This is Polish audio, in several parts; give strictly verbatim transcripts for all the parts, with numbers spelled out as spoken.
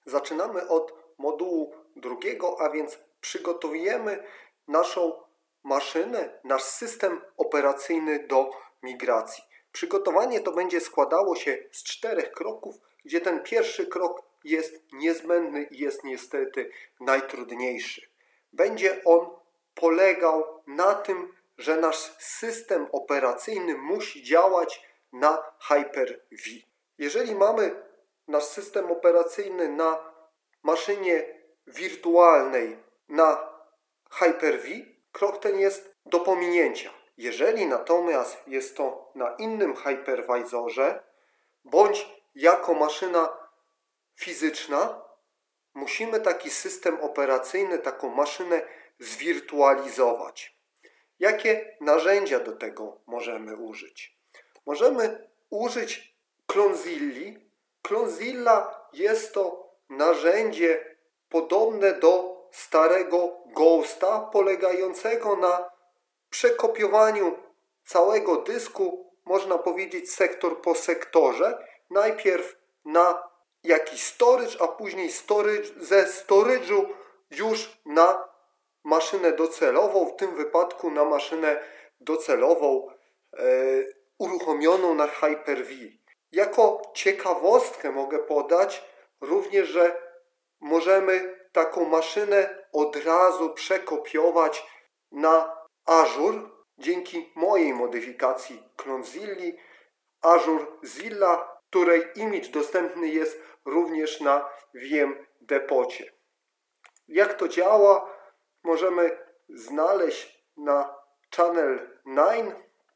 Zaczynamy od modułu drugiego, a więc przygotowujemy naszą maszynę, nasz system operacyjny do migracji. Przygotowanie to będzie składało się z czterech kroków, gdzie ten pierwszy krok jest niezbędny i jest niestety najtrudniejszy. Będzie on polegał na tym, że nasz system operacyjny musi działać na Hyper-V. Jeżeli mamy nasz system operacyjny na maszynie wirtualnej na Hyper-V, krok ten jest do pominięcia. Jeżeli natomiast jest to na innym hypervisorze bądź jako maszyna fizyczna, musimy taki system operacyjny, taką maszynę zwirtualizować. Jakie narzędzia do tego możemy użyć? Możemy użyć Clonezilli. Clonezilla jest to narzędzie podobne do starego Ghosta, polegającego na przekopiowaniu całego dysku, można powiedzieć sektor po sektorze, najpierw na jakiś storage, a później storage, ze storage'u już na maszynę docelową, w tym wypadku na maszynę docelową e, uruchomioną na Hyper-V. Jako ciekawostkę mogę podać również, że możemy taką maszynę od razu przekopiować na Azure dzięki mojej modyfikacji Clonezilli, Azure Zilla, której image dostępny jest również na V M Depocie. Jak to działa, możemy znaleźć na Channel dziewięć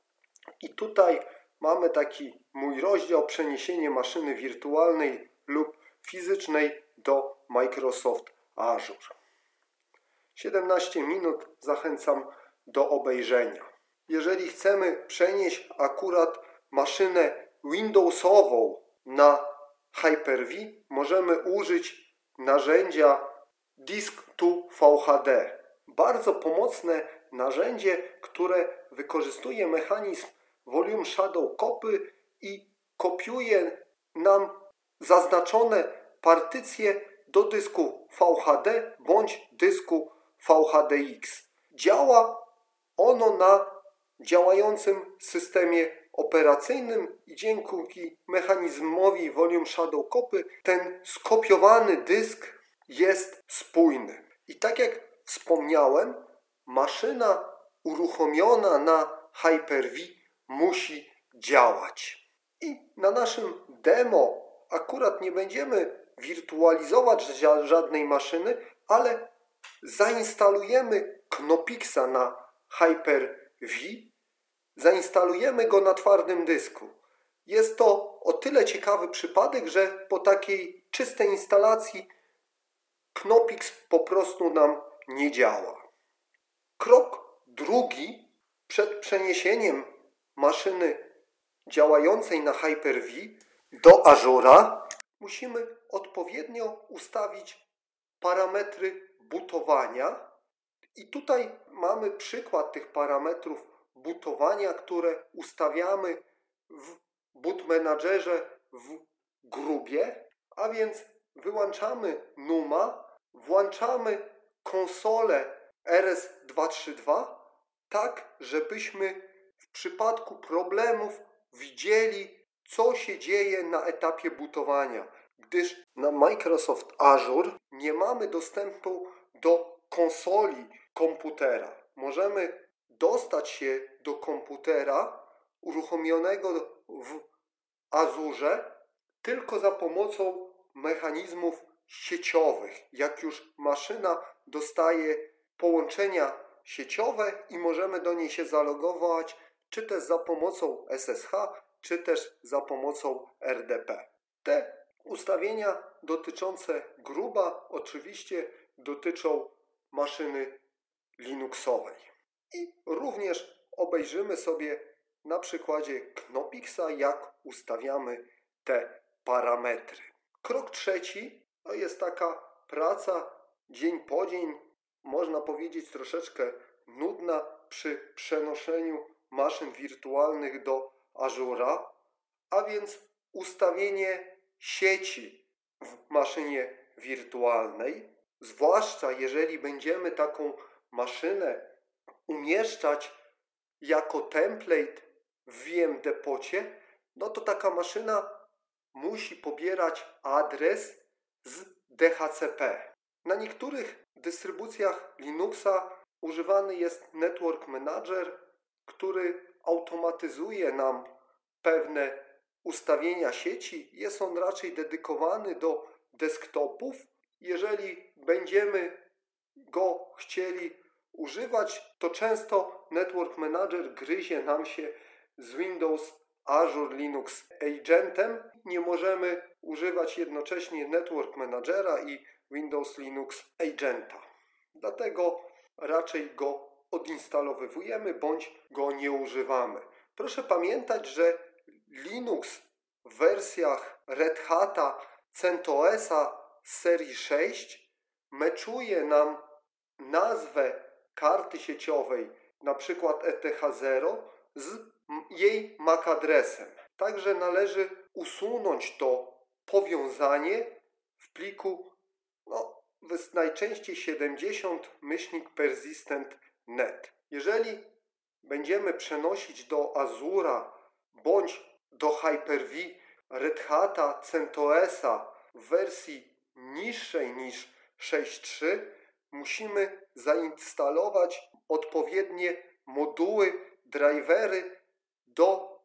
i tutaj mamy taki mój rozdział przeniesienie maszyny wirtualnej lub fizycznej do Microsoft Azure. siedemnaście minut, zachęcam do obejrzenia. Jeżeli chcemy przenieść akurat maszynę Windowsową na Hyper-V, możemy użyć narzędzia Disk to V H D. Bardzo pomocne narzędzie, które wykorzystuje mechanizm Volume Shadow Copy i kopiuje nam zaznaczone partycje do dysku V H D bądź dysku V H D X. Działa ono na działającym systemie operacyjnym i dzięki mechanizmowi Volume Shadow Copy ten skopiowany dysk jest spójny. I tak jak wspomniałem, maszyna uruchomiona na Hyper-V musi działać. I na naszym demo akurat nie będziemy wirtualizować żadnej maszyny, ale zainstalujemy Knopixa na Hyper-V, zainstalujemy go na twardym dysku. Jest to o tyle ciekawy przypadek, że po takiej czystej instalacji Knopix po prostu nam nie działa. Krok drugi przed przeniesieniem maszyny działającej na Hyper-V do Azure'a musimy odpowiednio ustawić parametry bootowania i tutaj mamy przykład tych parametrów bootowania, które ustawiamy w Boot Managerze w grubie, a więc wyłączamy Numa, włączamy konsolę R S dwieście trzydzieści dwa tak, żebyśmy w przypadku problemów widzieli, co się dzieje na etapie bootowania, gdyż na Microsoft Azure nie mamy dostępu do konsoli komputera. Możemy dostać się do komputera uruchomionego w Azurze tylko za pomocą mechanizmów sieciowych. Jak już maszyna dostaje połączenia sieciowe i możemy do niej się zalogować, czy też za pomocą S S H, czy też za pomocą R D P. Te ustawienia dotyczące gruba oczywiście dotyczą maszyny Linuxowej. I również obejrzymy sobie na przykładzie Knopixa, jak ustawiamy te parametry. Krok trzeci to jest taka praca dzień po dzień, można powiedzieć troszeczkę nudna przy przenoszeniu maszyn wirtualnych do Azure'a, a więc ustawienie sieci w maszynie wirtualnej, zwłaszcza jeżeli będziemy taką maszynę umieszczać jako template w V M depocie, no to taka maszyna musi pobierać adres z D H C P. Na niektórych dystrybucjach Linuxa używany jest Network Manager, który automatyzuje nam pewne ustawienia sieci. Jest on raczej dedykowany do desktopów. Jeżeli będziemy go chcieli używać, to często Network Manager gryzie nam się z Windows Azure Linux Agentem. Nie możemy używać jednocześnie Network Managera i Windows Linux Agenta. Dlatego raczej go odinstalowujemy bądź go nie używamy. Proszę pamiętać, że Linux w wersjach Red Hata CentOS-a serii sześć meczuje nam nazwę karty sieciowej, na przykład E T H zero, z jej M A C adresem. Także należy usunąć to powiązanie w pliku no, najczęściej siedemdziesiąt myślnik persistent kropka net. Jeżeli będziemy przenosić do Azura bądź do Hyper-V Red Hata CentOS-a w wersji niższej niż sześć trzy, musimy zainstalować odpowiednie moduły, drivery do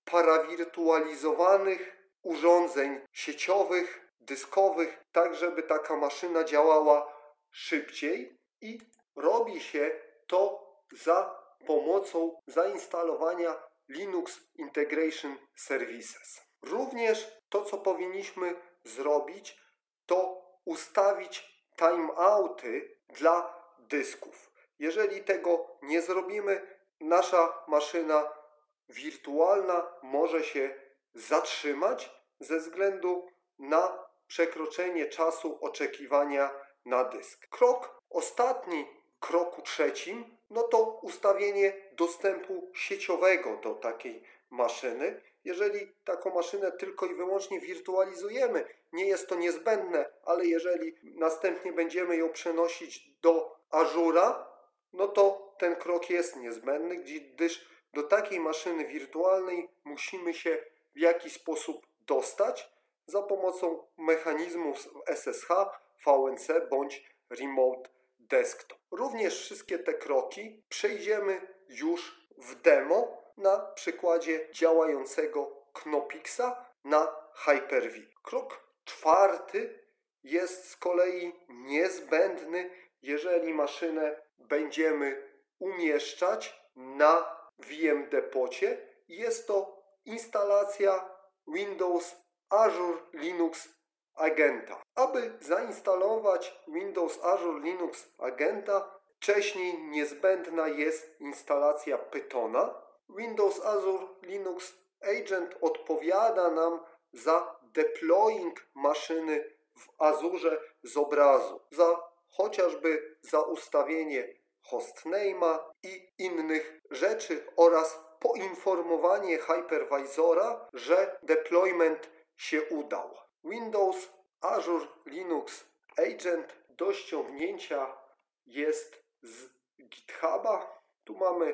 parawirtualizowanych urządzeń sieciowych, dyskowych, tak żeby taka maszyna działała szybciej, i robi się to za pomocą zainstalowania Linux Integration Services. Również to, co powinniśmy zrobić, to ustawić timeouty dla dysków. Jeżeli tego nie zrobimy, nasza maszyna wirtualna może się zatrzymać ze względu na przekroczenie czasu oczekiwania na dysk. Krok ostatni, kroku trzecim, no to ustawienie dostępu sieciowego do takiej maszyny. Jeżeli taką maszynę tylko i wyłącznie wirtualizujemy, nie jest to niezbędne, ale jeżeli następnie będziemy ją przenosić do Azure'a, no to ten krok jest niezbędny, gdyż do takiej maszyny wirtualnej musimy się w jakiś sposób dostać za pomocą mechanizmów S S H, V N C bądź Remote Desktop. Również wszystkie te kroki przejdziemy już w demo na przykładzie działającego Knopixa na Hyper-V. Krok czwarty jest z kolei niezbędny, jeżeli maszynę będziemy umieszczać na V M depocie. Jest to instalacja Windows Azure Linux Agenta. Aby zainstalować Windows Azure Linux Agenta, wcześniej niezbędna jest instalacja Pythona. Windows Azure Linux Agent odpowiada nam za deploying maszyny w Azurze z obrazu, za chociażby za ustawienie hostname'a i innych rzeczy oraz poinformowanie hypervisora, że deployment się udał. Windows Azure Linux Agent do ściągnięcia jest z GitHuba. Tu mamy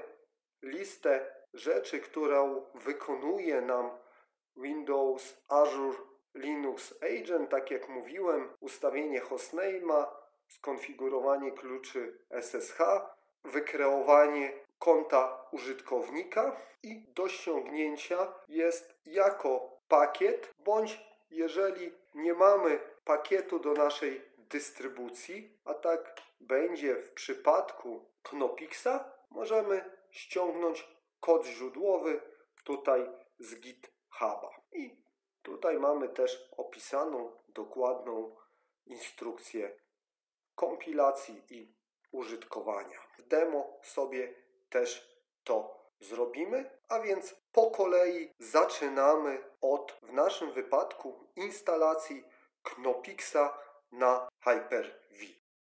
listę rzeczy, którą wykonuje nam Windows Azure Linux Agent. Tak jak mówiłem, ustawienie hostname'a, skonfigurowanie kluczy S S H, wykreowanie konta użytkownika i do ściągnięcia jest jako pakiet, bądź jeżeli nie mamy pakietu do naszej dystrybucji, a tak będzie w przypadku Knopixa, możemy ściągnąć kod źródłowy tutaj z GitHuba. I tutaj mamy też opisaną dokładną instrukcję kompilacji i użytkowania. W demo sobie też to zrobimy, a więc po kolei zaczynamy od, w naszym wypadku, instalacji Knopixa na Hyper-V.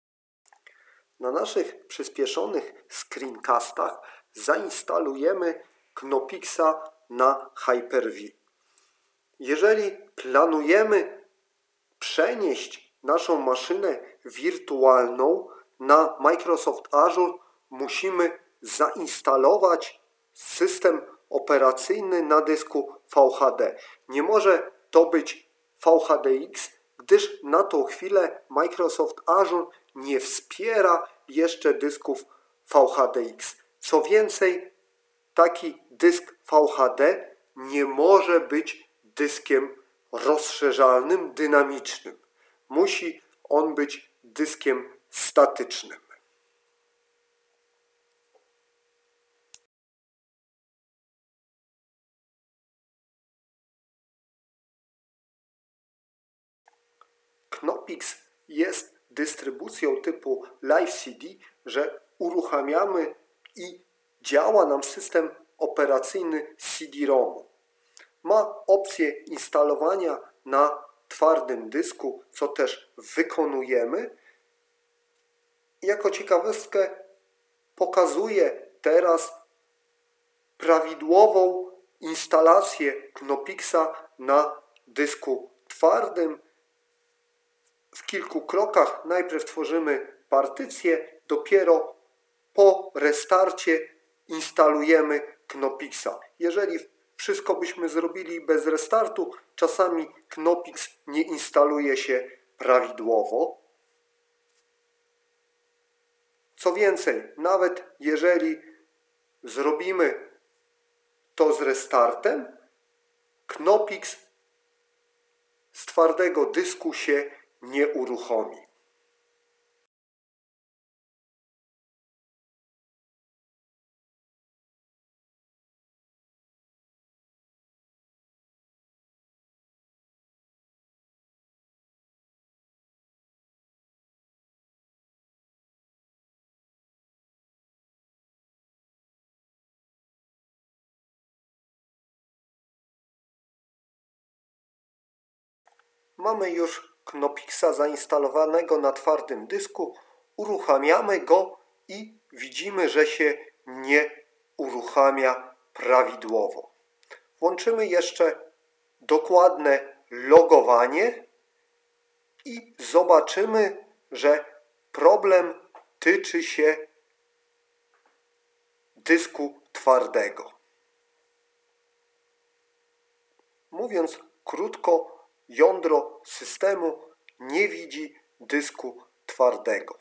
Na naszych przyspieszonych screencastach zainstalujemy Knopixa na Hyper-V. Jeżeli planujemy przenieść naszą maszynę wirtualną na Microsoft Azure, musimy zainstalować system operacyjny na dysku V H D. Nie może to być V H D X, gdyż na tą chwilę Microsoft Azure nie wspiera jeszcze dysków V H D X. Co więcej, taki dysk V H D nie może być dyskiem rozszerzalnym, dynamicznym. Musi on być dyskiem statycznym. Knoppix jest dystrybucją typu Live C D, że uruchamiamy i działa nam system operacyjny C D ROM. Ma opcję instalowania na twardym dysku, co też wykonujemy. Jako ciekawostkę pokazuję teraz prawidłową instalację Knoppixa na dysku twardym. W kilku krokach najpierw tworzymy partycję, dopiero po restarcie instalujemy Knoppixa. Jeżeli wszystko byśmy zrobili bez restartu, czasami Knoppix nie instaluje się prawidłowo. Co więcej, nawet jeżeli zrobimy to z restartem, Knoppix z twardego dysku się nie uruchomi. Mamy już Knoppixa zainstalowanego na twardym dysku, uruchamiamy go i widzimy, że się nie uruchamia prawidłowo. Włączymy jeszcze dokładne logowanie i zobaczymy, że problem tyczy się dysku twardego. Mówiąc krótko, jądro systemu nie widzi dysku twardego.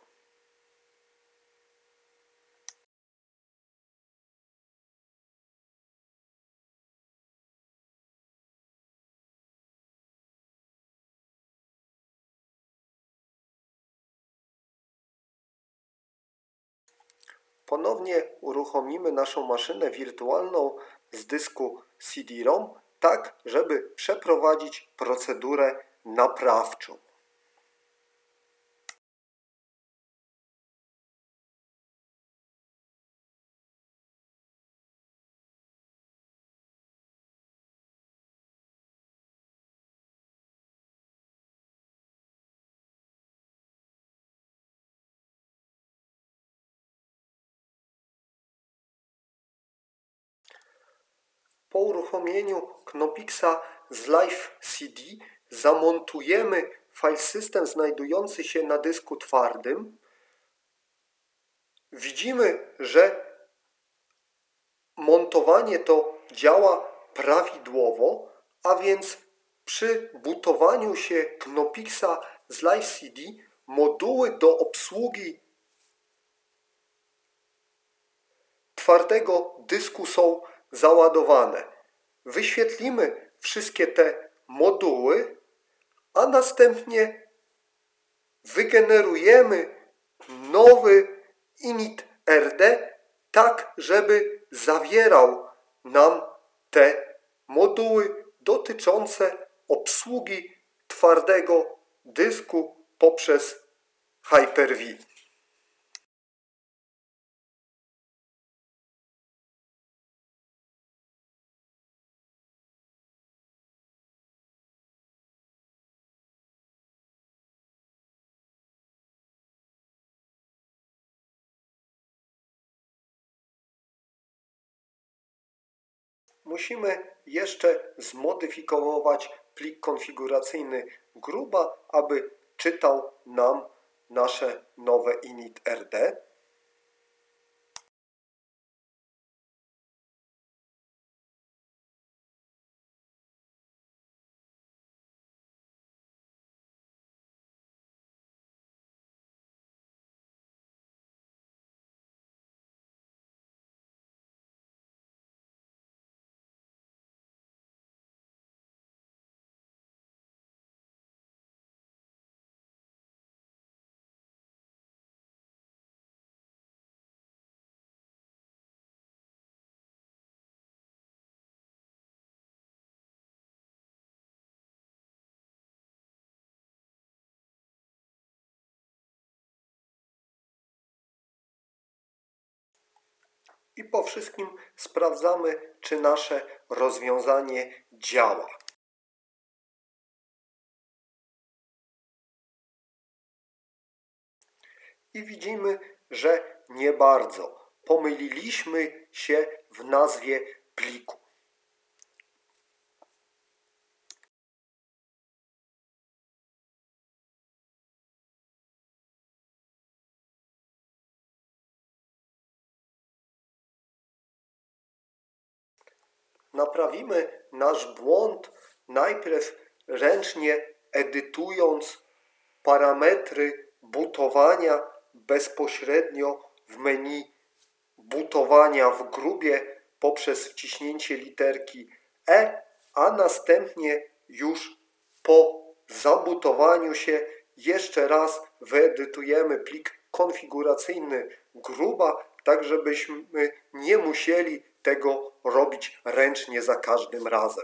Ponownie uruchomimy naszą maszynę wirtualną z dysku C D ROM, tak żeby przeprowadzić procedurę naprawczą. Po uruchomieniu Knoppixa z Live C D zamontujemy file system znajdujący się na dysku twardym. Widzimy, że montowanie to działa prawidłowo, a więc przy bootowaniu się Knoppixa z Live C D moduły do obsługi twardego dysku są załadowane. Wyświetlimy wszystkie te moduły, a następnie wygenerujemy nowy init R D, tak żeby zawierał nam te moduły dotyczące obsługi twardego dysku poprzez Hyper-V. Musimy jeszcze zmodyfikować plik konfiguracyjny gruba, aby czytał nam nasze nowe init.rd. I po wszystkim sprawdzamy, czy nasze rozwiązanie działa. I widzimy, że nie bardzo. Pomyliliśmy się w nazwie pliku. Naprawimy nasz błąd najpierw ręcznie edytując parametry bootowania bezpośrednio w menu bootowania w grubie poprzez wciśnięcie literki E, a następnie już po zabootowaniu się jeszcze raz wyedytujemy plik konfiguracyjny gruba, tak żebyśmy nie musieli tego robić ręcznie za każdym razem.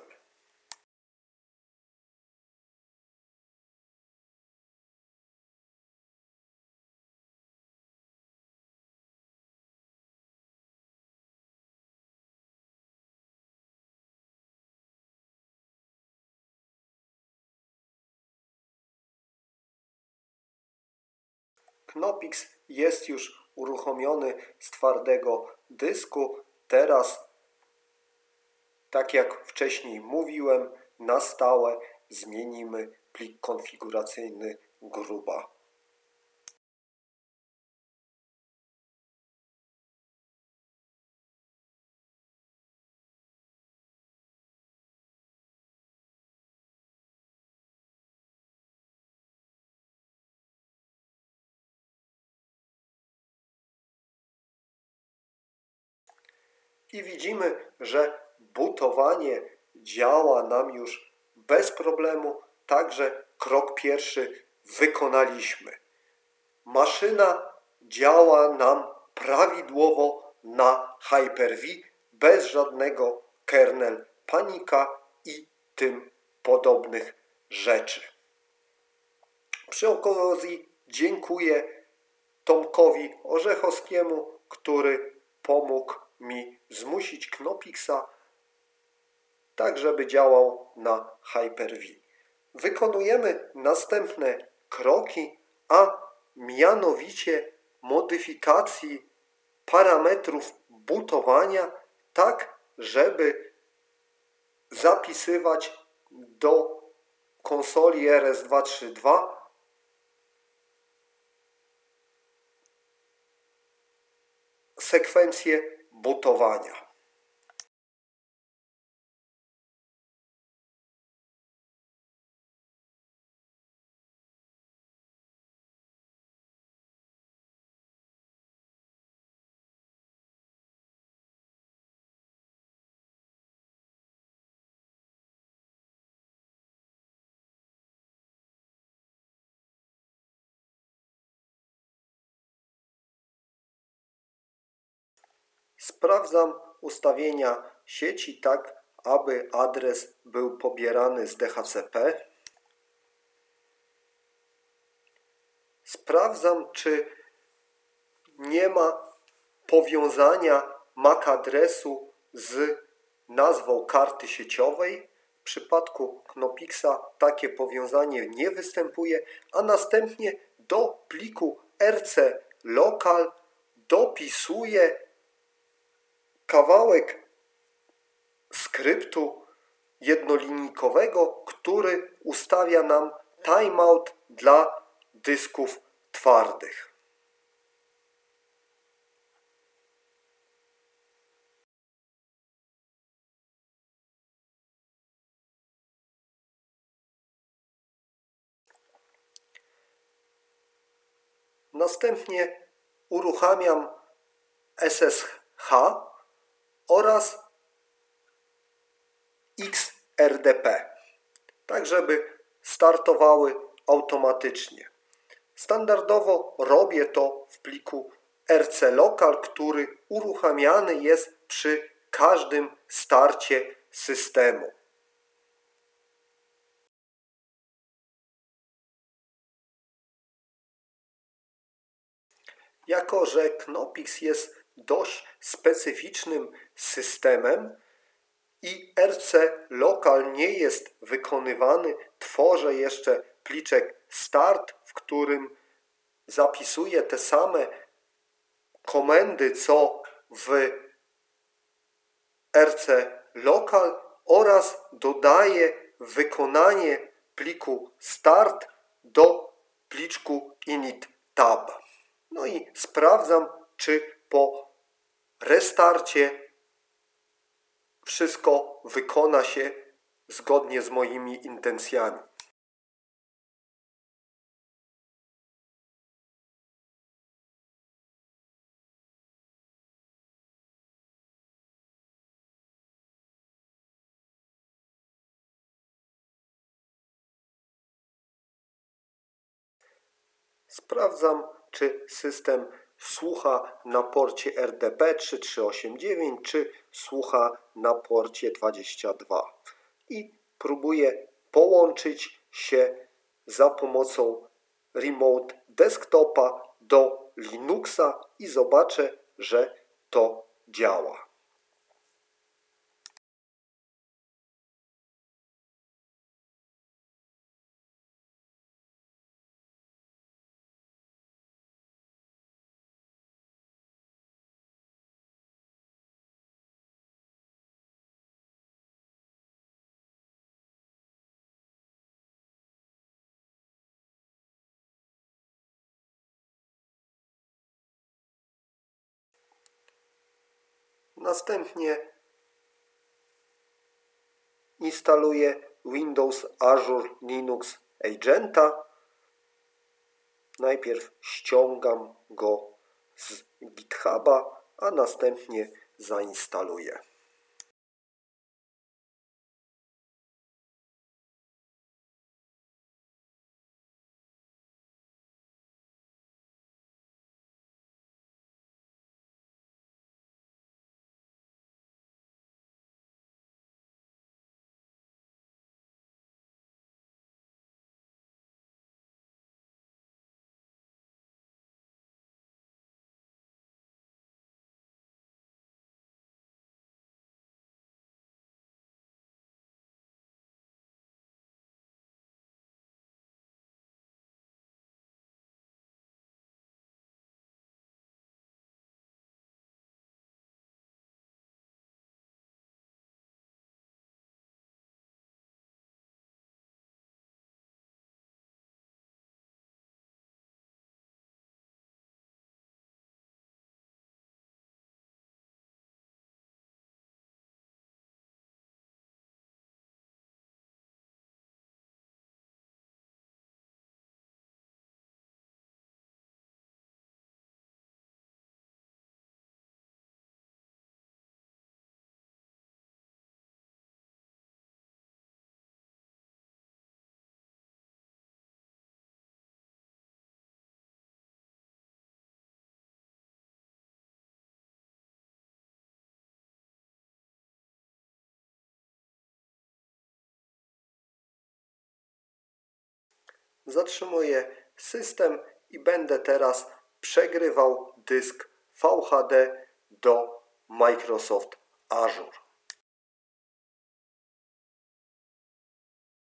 Knoppix jest już uruchomiony z twardego dysku. Teraz, tak jak wcześniej mówiłem, na stałe zmienimy plik konfiguracyjny gruba. I widzimy, że bootowanie działa nam już bez problemu, także krok pierwszy wykonaliśmy. Maszyna działa nam prawidłowo na Hyper-V, bez żadnego kernel panika i tym podobnych rzeczy. Przy okazji dziękuję Tomkowi Orzechowskiemu, który pomógł mi zmusić Knoppixa tak, żeby działał na Hyper-V. Wykonujemy następne kroki, a mianowicie modyfikacji parametrów bootowania tak, żeby zapisywać do konsoli R S dwieście trzydzieści dwa sekwencję bootowania. Sprawdzam ustawienia sieci tak, aby adres był pobierany z D H C P. Sprawdzam, czy nie ma powiązania M A C adresu z nazwą karty sieciowej. W przypadku Knoppixa takie powiązanie nie występuje, a następnie do pliku R C local dopisuję kawałek skryptu jednolinijkowego, który ustawia nam timeout dla dysków twardych. Następnie uruchamiam S S H oraz X R D P, tak żeby startowały automatycznie. Standardowo robię to w pliku R C Local, który uruchamiany jest przy każdym starcie systemu. Jako że Knoppix jest dość specyficznym systemem i R C Local nie jest wykonywany, tworzę jeszcze pliczek start, w którym zapisuję te same komendy co w R C Local oraz dodaję wykonanie pliku start do pliczku init tab. No i sprawdzam, czy po restarcie wszystko wykona się zgodnie z moimi intencjami. Sprawdzam, czy system słucha na porcie R D P trzy tysiące trzysta osiemdziesiąt dziewięć, czy słucha na porcie dwadzieścia dwa. I próbuję połączyć się za pomocą Remote Desktopa do Linuxa i zobaczę, że to działa. Następnie instaluję Windows Azure Linux Agenta. Najpierw ściągam go z GitHuba, a następnie zainstaluję. Zatrzymuję system i będę teraz przegrywał dysk V H D do Microsoft Azure.